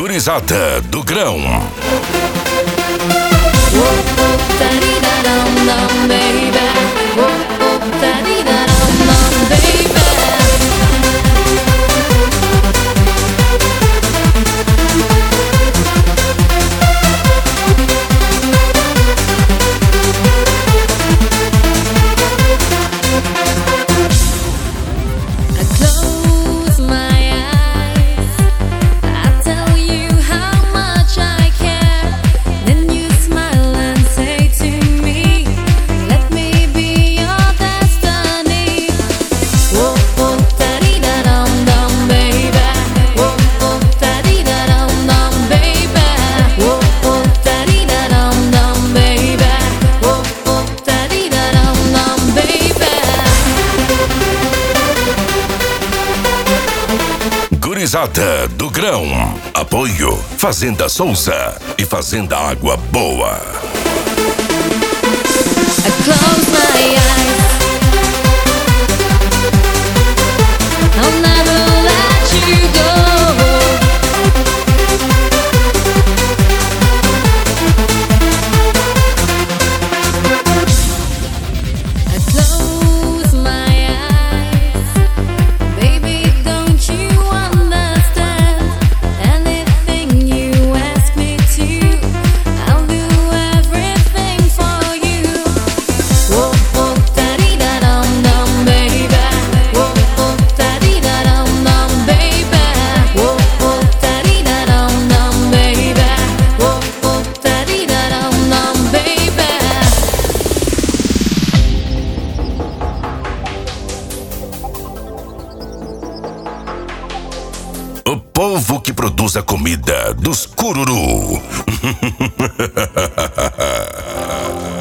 Gurizada do Grão. Gurizada do Grão. Apoio Fazenda Souza e Fazenda Água Boa. I close my eyes. I'll never let you go. I close my eyes. Baby, don't you understand? Anything you ask me to, I'll do everything for you. Whoa, whoa, da-dee-da-dum-dum, baby. Whoa, whoa, da-dee-da-dum-dum, baby. Whoa, whoa, da-dee-da-dum-dum, baby. Whoa, whoa, da-dee-da-dum-dum, baby. O povo que produz a comida dos Cururu.